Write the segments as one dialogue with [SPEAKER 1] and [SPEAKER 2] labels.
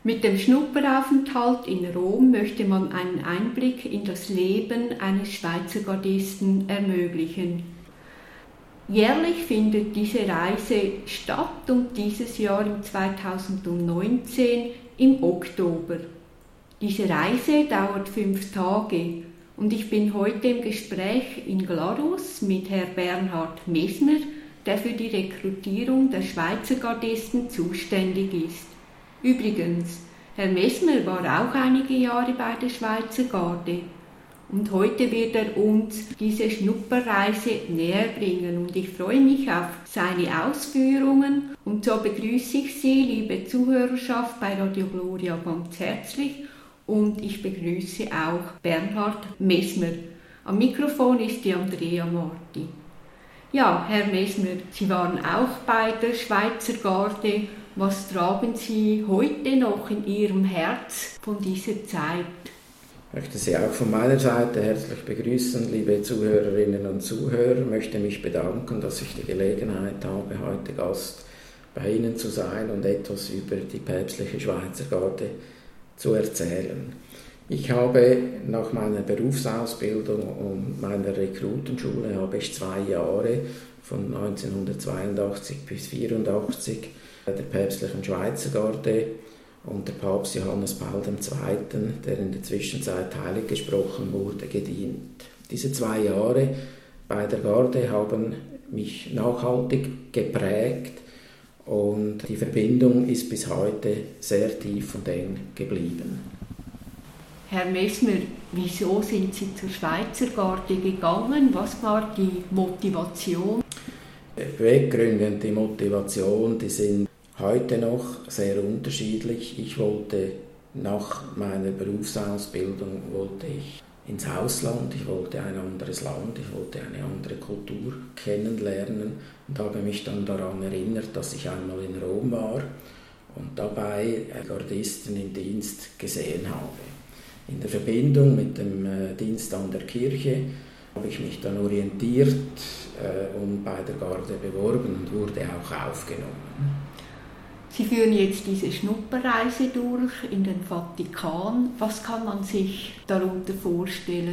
[SPEAKER 1] Mit dem Schnupperaufenthalt in Rom möchte man einen Einblick in das Leben eines Schweizer Gardisten ermöglichen. Jährlich findet diese Reise statt und dieses Jahr im 2019 im Oktober. Diese Reise dauert 5 Tage und ich bin heute im Gespräch in Glarus mit Herrn Bernhard Mesmer, der für die Rekrutierung der Schweizer Gardisten zuständig ist. Übrigens, Herr Mesmer war auch einige Jahre bei der Schweizer Garde und heute wird er uns diese Schnupperreise näher bringen und ich freue mich auf seine Ausführungen und so begrüße ich Sie, liebe Zuhörerschaft, bei Radio Gloria ganz herzlich und ich begrüße auch Bernhard Mesmer. Am Mikrofon ist die Andrea Marti. Ja, Herr Mesmer, Sie waren auch bei der Schweizer Garde. Was tragen Sie heute noch in Ihrem Herz von dieser Zeit?
[SPEAKER 2] Ich möchte Sie auch von meiner Seite herzlich begrüßen, liebe Zuhörerinnen und Zuhörer. Ich möchte mich bedanken, dass ich die Gelegenheit habe, heute Gast bei Ihnen zu sein und etwas über die päpstliche Schweizer Garde zu erzählen. Ich habe nach meiner Berufsausbildung und meiner Rekrutenschule 2 Jahre von 1982 bis 1984 der päpstlichen Schweizer Garde unter Papst Johannes Paul II., der in der Zwischenzeit heilig gesprochen wurde, gedient. Diese 2 Jahre bei der Garde haben mich nachhaltig geprägt und die Verbindung ist bis heute sehr tief und eng geblieben.
[SPEAKER 1] Herr Mesmer, wieso sind Sie zur Schweizer Garde gegangen? Was war die Motivation?
[SPEAKER 2] Die Beweggründe und die Motivation, die sind heute noch sehr unterschiedlich. Ich wollte nach meiner Berufsausbildung ins Ausland, ich wollte ein anderes Land, ich wollte eine andere Kultur kennenlernen und habe mich dann daran erinnert, dass ich einmal in Rom war und dabei Gardisten im Dienst gesehen habe. In der Verbindung mit dem Dienst an der Kirche habe ich mich dann orientiert und bei der Garde beworben und wurde auch aufgenommen.
[SPEAKER 1] Sie führen jetzt diese Schnupperreise durch in den Vatikan. Was kann man sich darunter vorstellen?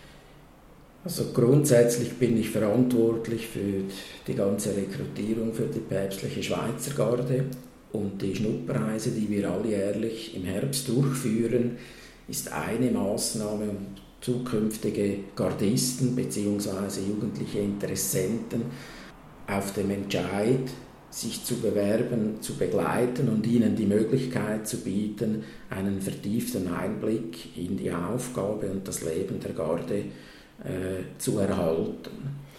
[SPEAKER 2] Also grundsätzlich bin ich verantwortlich für die ganze Rekrutierung für die päpstliche Schweizer Garde und die Schnupperreise, die wir alljährlich im Herbst durchführen, ist eine Maßnahme, um zukünftige Gardisten bzw. jugendliche Interessenten auf dem Entscheid, sich zu bewerben, zu begleiten und ihnen die Möglichkeit zu bieten, einen vertieften Einblick in die Aufgabe und das Leben der Garde zu erhalten.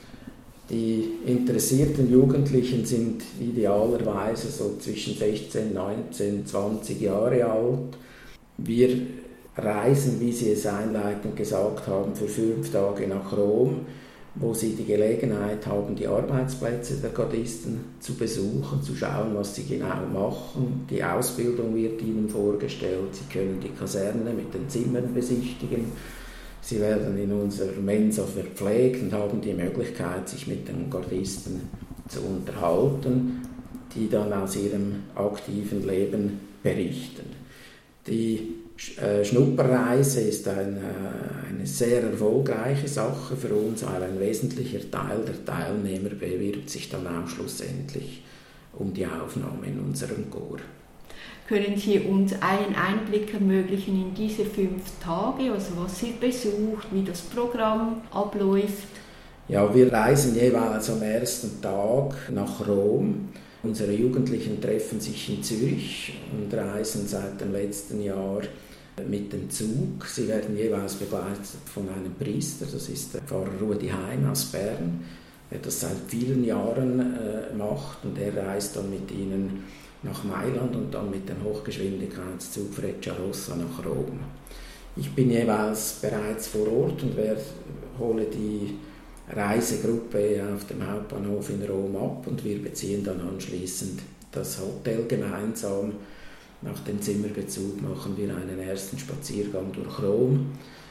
[SPEAKER 2] Die interessierten Jugendlichen sind idealerweise so zwischen 16, 19, 20 Jahre alt. Wir reisen, wie Sie es einleitend gesagt haben, für 5 Tage nach Rom, wo Sie die Gelegenheit haben, die Arbeitsplätze der Gardisten zu besuchen, zu schauen, was sie genau machen. Die Ausbildung wird Ihnen vorgestellt. Sie können die Kaserne mit den Zimmern besichtigen. Sie werden in unserer Mensa verpflegt und haben die Möglichkeit, sich mit den Gardisten zu unterhalten, die dann aus ihrem aktiven Leben berichten. Die Schnupperreise ist eine sehr erfolgreiche Sache für uns, weil ein wesentlicher Teil der Teilnehmer bewirbt sich dann auch schlussendlich um die Aufnahme in unserem Chor.
[SPEAKER 1] Können Sie uns einen Einblick ermöglichen in diese 5 Tage, also was ihr besucht, wie das Programm abläuft?
[SPEAKER 2] Ja, wir reisen jeweils am ersten Tag nach Rom. Unsere Jugendlichen treffen sich in Zürich und reisen seit dem letzten Jahr mit dem Zug. Sie werden jeweils begleitet von einem Priester, das ist der Pfarrer Rudi Heim aus Bern, der das seit vielen Jahren macht und er reist dann mit ihnen nach Mailand und dann mit dem Hochgeschwindigkeitszug Frecciarossa nach Rom. Ich bin jeweils bereits vor Ort und hole die Reisegruppe auf dem Hauptbahnhof in Rom ab und wir beziehen dann anschließend das Hotel gemeinsam. Nach dem Zimmerbezug machen wir einen ersten Spaziergang durch Rom,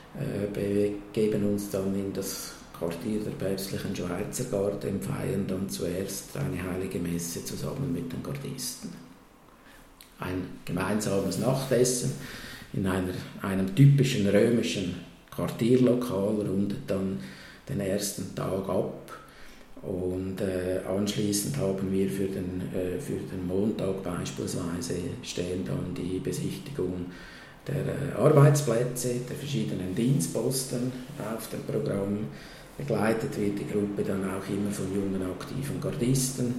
[SPEAKER 2] begeben uns dann in das Quartier der päpstlichen Schweizer Garde und feiern dann zuerst eine heilige Messe zusammen mit den Gardisten. ein gemeinsames Nachtessen in einem typischen römischen Quartierlokal, rundet dann den ersten Tag ab. Und anschließend haben wir für den Montag beispielsweise stehen dann die Besichtigung der Arbeitsplätze, der verschiedenen Dienstposten auf dem Programm. Begleitet wird die Gruppe dann auch immer von jungen aktiven Gardisten.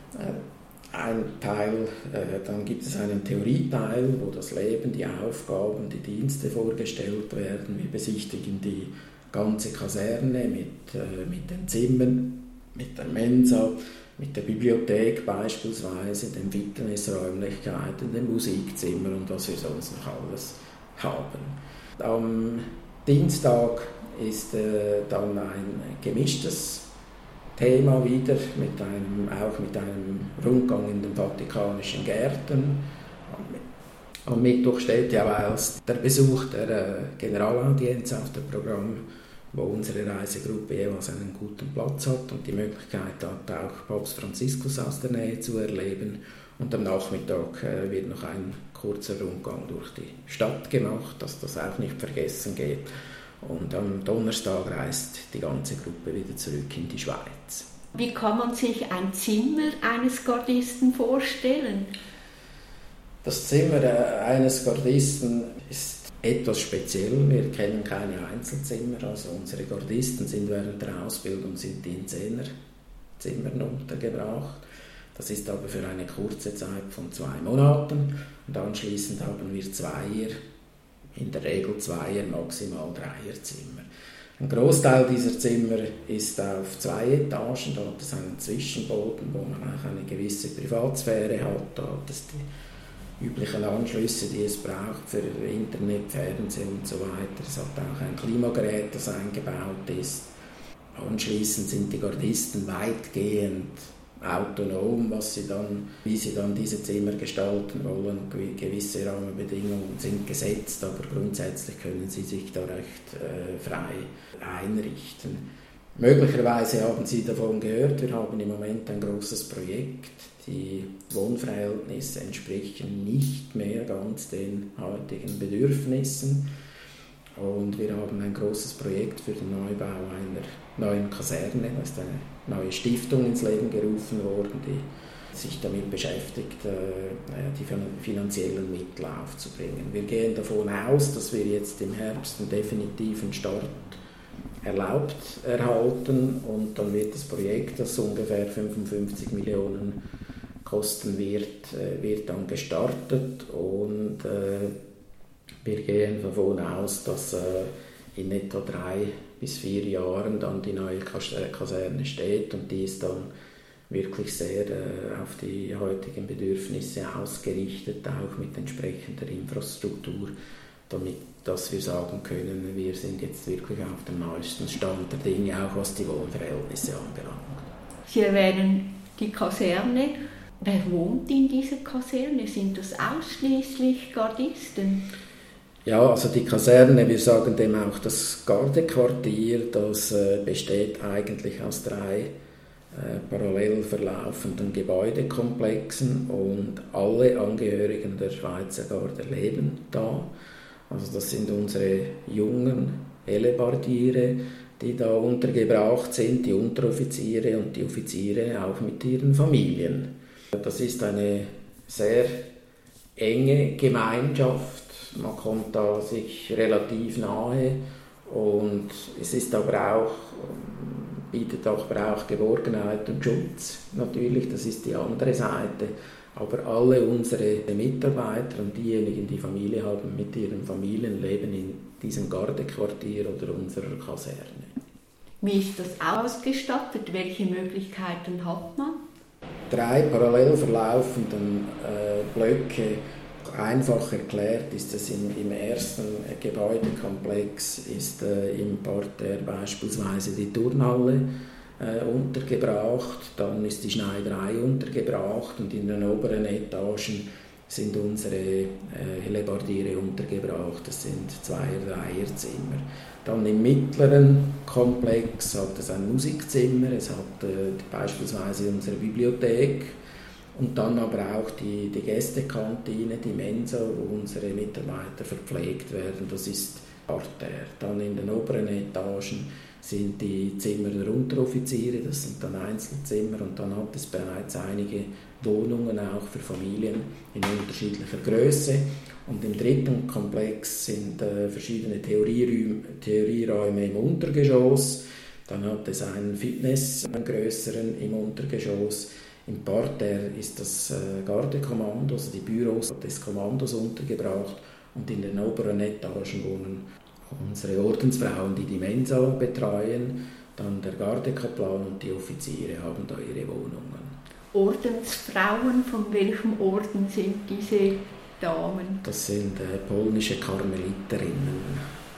[SPEAKER 2] Ein Teil, dann gibt es einen Theorieteil, wo das Leben, die Aufgaben, die Dienste vorgestellt werden. Wir besichtigen die ganze Kaserne mit den Zimmern, mit der Mensa, mit der Bibliothek beispielsweise, den Fitnessräumlichkeiten, dem Musikzimmer und was wir sonst noch alles haben. Am Dienstag ist dann ein gemischtes Thema wieder, auch mit einem Rundgang in den Vatikanischen Gärten. Am Mittwoch steht jeweils der Besuch der Generalaudienz auf dem Programm, wo unsere Reisegruppe jeweils einen guten Platz hat und die Möglichkeit hat, auch Papst Franziskus aus der Nähe zu erleben. Und am Nachmittag wird noch ein kurzer Rundgang durch die Stadt gemacht, dass das auch nicht vergessen geht. Und am Donnerstag reist die ganze Gruppe wieder zurück in die Schweiz.
[SPEAKER 1] Wie kann man sich ein Zimmer eines Gardisten vorstellen?
[SPEAKER 2] Das Zimmer eines Gardisten ist etwas speziell. Wir kennen keine Einzelzimmer. Also unsere Gardisten sind während der Ausbildung in Zehnerzimmern untergebracht. Das ist aber für eine kurze Zeit von 2 Monaten. Und anschließend haben wir Zweier, in der Regel Zweier, maximal Dreierzimmer. Ein Großteil dieser Zimmer ist auf 2 Etagen. Da hat es einen Zwischenboden, wo man auch eine gewisse Privatsphäre hat. Da hat es die üblichen Anschlüsse, die es braucht für Internet, Fernsehen und so weiter. Es hat auch ein Klimagerät, das eingebaut ist. Anschließend sind die Gardisten weitgehend autonom, wie sie dann diese Zimmer gestalten wollen. Gewisse Rahmenbedingungen sind gesetzt, aber grundsätzlich können sie sich da recht frei einrichten. Möglicherweise haben Sie davon gehört, wir haben im Moment ein großes Projekt. Die Wohnverhältnisse entsprechen nicht mehr ganz den heutigen Bedürfnissen. Und wir haben ein großes Projekt für den Neubau einer neuen Kaserne. Da ist eine neue Stiftung ins Leben gerufen worden, die sich damit beschäftigt, die finanziellen Mittel aufzubringen. Wir gehen davon aus, dass wir jetzt im Herbst einen definitiven Start erlaubt erhalten und dann wird das Projekt, das ungefähr 55 Millionen kosten wird dann gestartet und wir gehen davon aus, dass in etwa 3 bis 4 Jahren dann die neue Kaserne steht und die ist dann wirklich sehr auf die heutigen Bedürfnisse ausgerichtet, auch mit entsprechender Infrastruktur, damit dass wir sagen können, wir sind jetzt wirklich auf dem neuesten Stand der Dinge, auch was die Wohnverhältnisse anbelangt.
[SPEAKER 1] Sie erwähnen die Kaserne. Wer wohnt in dieser Kaserne? Sind das ausschließlich Gardisten?
[SPEAKER 2] Ja, also die Kaserne, wir sagen dem auch das Gardequartier, das besteht eigentlich aus 3 parallel verlaufenden Gebäudekomplexen und alle Angehörigen der Schweizer Garde leben da. Also das sind unsere jungen Hellebardiere, die da untergebracht sind, die Unteroffiziere und die Offiziere auch mit ihren Familien. Das ist eine sehr enge Gemeinschaft. Man kommt da sich relativ nahe und es ist aber auch, bietet auch Geborgenheit und Schutz. Natürlich, das ist die andere Seite. Aber alle unsere Mitarbeiter und diejenigen, die Familie haben, mit ihren Familien leben in diesem Gardequartier oder unserer Kaserne.
[SPEAKER 1] Wie ist das ausgestattet? Welche Möglichkeiten hat man?
[SPEAKER 2] 3 parallel verlaufenden Blöcke. Einfach erklärt ist es im ersten Gebäudekomplex ist im Parterre beispielsweise die Turnhalle untergebracht, dann ist die Schneiderei untergebracht und in den oberen Etagen sind unsere Hellebardiere untergebracht, das sind 2-3er-Zimmer. Dann im mittleren Komplex hat es ein Musikzimmer, es hat beispielsweise unsere Bibliothek Und dann aber auch die Gästekantine, die Mensa, wo unsere Mitarbeiter verpflegt werden, das ist Parterre. Dann in den oberen Etagen sind die Zimmer der Unteroffiziere, das sind dann Einzelzimmer, und dann hat es bereits einige Wohnungen auch für Familien in unterschiedlicher Größe. Und im dritten Komplex sind verschiedene Theorieräume im Untergeschoss. Dann hat es einen Fitness, einen größeren im Untergeschoss. Im Parterre ist das Gardekommando, also die Büros des Kommandos untergebracht. Und in den oberen Etagen wohnen unsere Ordensfrauen, die Mensa betreuen. Dann der Gardekaplan und die Offiziere haben da ihre Wohnungen.
[SPEAKER 1] Ordensfrauen, von welchem Orden sind diese Damen?
[SPEAKER 2] Das sind polnische Karmeliterinnen,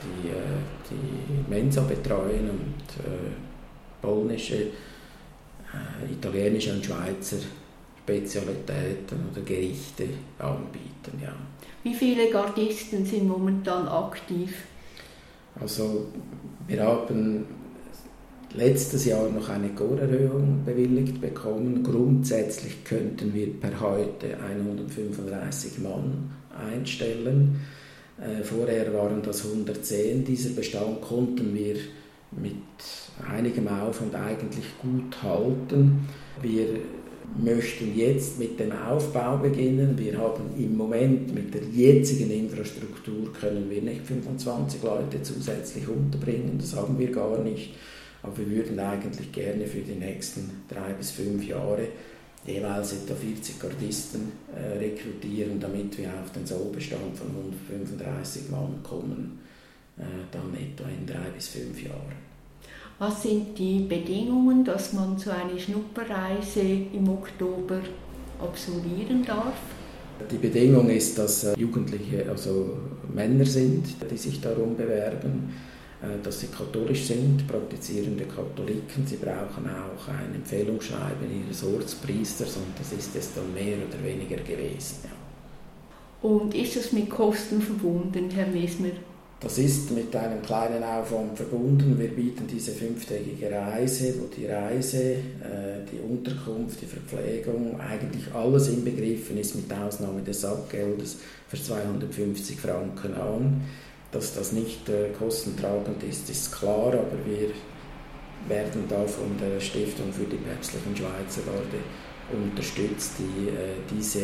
[SPEAKER 2] die Mensa betreuen und polnische, italienische und Schweizer Spezialitäten oder Gerichte anbieten. Ja.
[SPEAKER 1] Wie viele Gardisten sind momentan aktiv?
[SPEAKER 2] Also wir haben letztes Jahr noch eine Chorerhöhung bewilligt bekommen. Grundsätzlich könnten wir per heute 135 Mann einstellen. Vorher waren das 110. Dieser Bestand konnten wir mit einigem Aufwand eigentlich gut halten. Wir möchten jetzt mit dem Aufbau beginnen. Wir haben im Moment mit der jetzigen Infrastruktur können wir nicht 25 Leute zusätzlich unterbringen. Das haben wir gar nicht. Aber wir würden eigentlich gerne für die nächsten 3 bis 5 Jahre jeweils etwa 40 Gardisten rekrutieren, damit wir auf den Sollbestand von 135 Mann kommen, dann etwa in 3 bis 5 Jahren.
[SPEAKER 1] Was sind die Bedingungen, dass man so eine Schnupperreise im Oktober absolvieren darf?
[SPEAKER 2] Die Bedingung ist, dass Jugendliche, also Männer sind, die sich darum bewerben, dass sie katholisch sind, praktizierende Katholiken. Sie brauchen auch ein Empfehlungsschreiben ihres Ortspriesters, und das ist es dann mehr oder weniger gewesen. Ja.
[SPEAKER 1] Und ist es mit Kosten verbunden, Herr Mesmer?
[SPEAKER 2] Das ist mit einem kleinen Aufwand verbunden. Wir bieten diese 5-tägige Reise, wo die Reise, die Unterkunft, die Verpflegung, eigentlich alles inbegriffen ist, mit Ausnahme des Sackgeldes, für 250 Franken an. Dass das nicht kostentragend ist, ist klar, aber wir werden da von der Stiftung für die päpstlichen Schweizer Garde unterstützt, die diese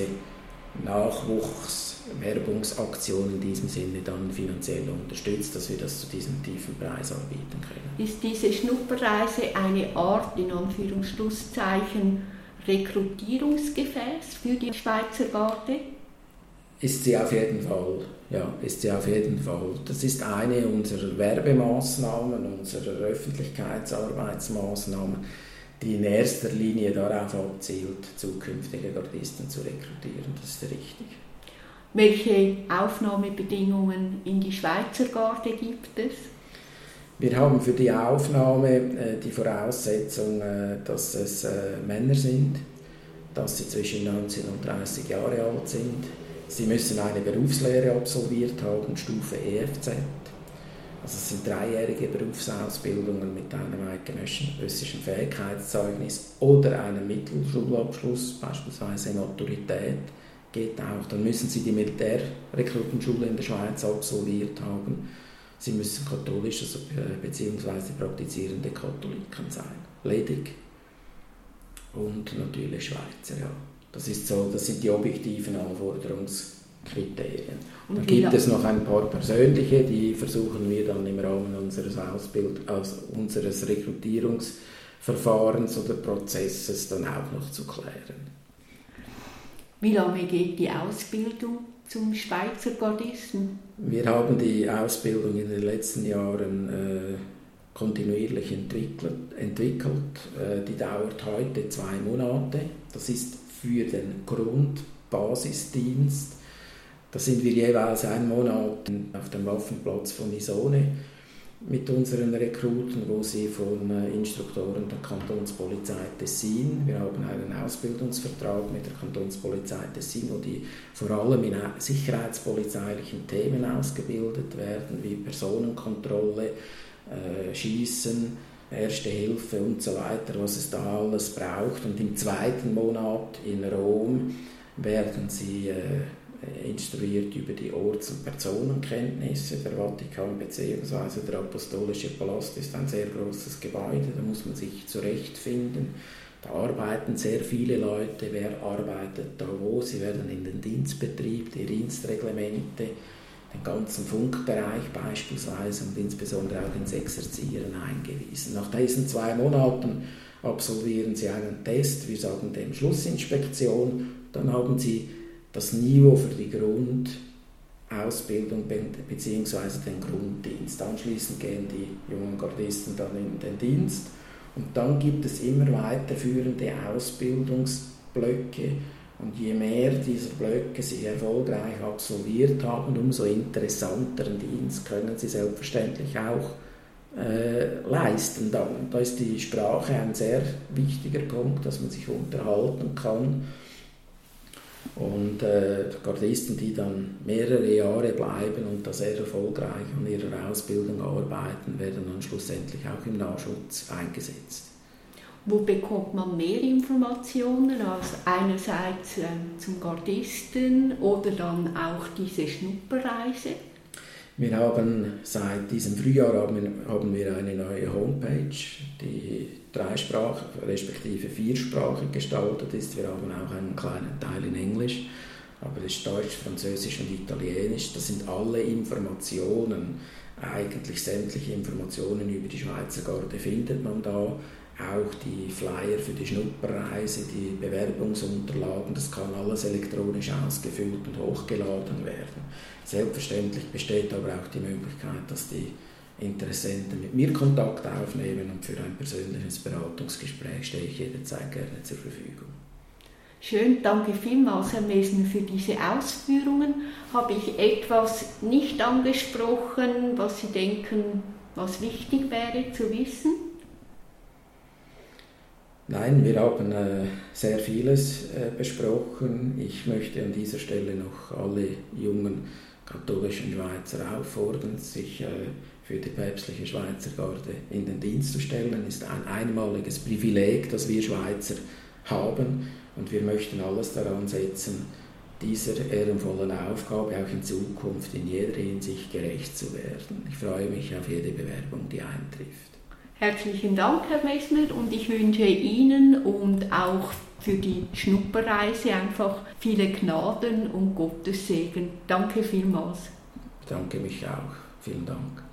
[SPEAKER 2] Nachwuchswerbungsaktion in diesem Sinne dann finanziell unterstützt, dass wir das zu diesem tiefen Preis anbieten können.
[SPEAKER 1] Ist diese Schnupperreise eine Art, in Anführungszeichen, Rekrutierungsgefäß für die Schweizer Garde?
[SPEAKER 2] Ist sie auf jeden Fall. Ja, ist sie auf jeden Fall. Das ist eine unserer Werbemaßnahmen, unserer Öffentlichkeitsarbeitsmaßnahmen, die in erster Linie darauf abzielt, zukünftige Gardisten zu rekrutieren. Das ist richtig.
[SPEAKER 1] Welche Aufnahmebedingungen in die Schweizer Garde gibt es?
[SPEAKER 2] Wir haben für die Aufnahme die Voraussetzung, dass es Männer sind, dass sie zwischen 19 und 30 Jahre alt sind. Sie müssen eine Berufslehre absolviert haben, Stufe EFZ. Also es sind 3-jährige Berufsausbildungen mit einem eidgenössischen Fähigkeitszeugnis oder einem Mittelschulabschluss, beispielsweise Maturität, geht auch. Dann müssen Sie die Militärrekrutenschule in der Schweiz absolviert haben. Sie müssen katholisch, also beziehungsweise praktizierende Katholiken sein. Ledig. Und natürlich Schweizer, ja. Das sind die objektiven Anforderungskriterien. Dann gibt es noch ein paar persönliche, die versuchen wir dann im Rahmen unseres Rekrutierungsverfahrens oder Prozesses dann auch noch zu klären.
[SPEAKER 1] Wie lange geht die Ausbildung zum Schweizer Gardisten?
[SPEAKER 2] Wir haben die Ausbildung in den letzten Jahren kontinuierlich entwickelt. Die dauert heute 2 Monate. Das ist für den Grundbasisdienst. Da sind wir jeweils 1 Monat auf dem Waffenplatz von Isone mit unseren Rekruten, wo sie von Instruktoren der Kantonspolizei Tessin, wir haben einen Ausbildungsvertrag mit der Kantonspolizei Tessin, wo die vor allem in sicherheitspolizeilichen Themen ausgebildet werden, wie Personenkontrolle, Schießen, Erste Hilfe und so weiter, was es da alles braucht. Und im 2. Monat in Rom werden sie instruiert über die Orts- und Personenkenntnisse. Der Vatikan bzw. der Apostolische Palast ist ein sehr großes Gebäude, da muss man sich zurechtfinden. Da arbeiten sehr viele Leute. Wer arbeitet da wo? Sie werden in den Dienstbetrieb, die Dienstreglemente, den ganzen Funkbereich beispielsweise und insbesondere auch ins Exerzieren eingewiesen. Nach diesen 2 Monaten absolvieren sie einen Test, wir sagen dem Schlussinspektion, dann haben sie das Niveau für die Grundausbildung bzw. den Grunddienst. Anschließend gehen die jungen Gardisten dann in den Dienst und dann gibt es immer weiterführende Ausbildungsblöcke. Und je mehr dieser Blöcke sie erfolgreich absolviert haben, umso interessanteren Dienst können sie selbstverständlich auch leisten. Dann. Da ist die Sprache ein sehr wichtiger Punkt, dass man sich unterhalten kann. Und Gardisten, die dann mehrere Jahre bleiben und da sehr erfolgreich an ihrer Ausbildung arbeiten, werden dann schlussendlich auch im Nahschutz eingesetzt.
[SPEAKER 1] Wo bekommt man mehr Informationen als einerseits zum Gardisten oder dann auch diese Schnupperreise?
[SPEAKER 2] Wir haben seit diesem Frühjahr haben wir eine neue Homepage, die 3-sprachig respektive 4-sprachig gestaltet ist. Wir haben auch einen kleinen Teil in Englisch, aber es ist Deutsch, Französisch und Italienisch. Das sind alle Informationen, eigentlich sämtliche Informationen über die Schweizer Garde findet man da. Auch die Flyer für die Schnupperreise, die Bewerbungsunterlagen, das kann alles elektronisch ausgefüllt und hochgeladen werden. Selbstverständlich besteht aber auch die Möglichkeit, dass die Interessenten mit mir Kontakt aufnehmen und für ein persönliches Beratungsgespräch stehe ich jederzeit gerne zur Verfügung.
[SPEAKER 1] Schön, danke vielmals, Herr Mesner, für diese Ausführungen. Habe ich etwas nicht angesprochen, was Sie denken, was wichtig wäre zu wissen?
[SPEAKER 2] Nein, wir haben sehr vieles besprochen. Ich möchte an dieser Stelle noch alle jungen katholischen Schweizer auffordern, sich für die päpstliche Schweizer Garde in den Dienst zu stellen. Es ist ein einmaliges Privileg, das wir Schweizer haben und wir möchten alles daran setzen, dieser ehrenvollen Aufgabe auch in Zukunft in jeder Hinsicht gerecht zu werden. Ich freue mich auf jede Bewerbung, die eintrifft.
[SPEAKER 1] Herzlichen Dank, Herr Mesner, und ich wünsche Ihnen und auch für die Schnupperreise einfach viele Gnaden und Gottes Segen. Danke vielmals.
[SPEAKER 2] Ich danke mich auch. Vielen Dank.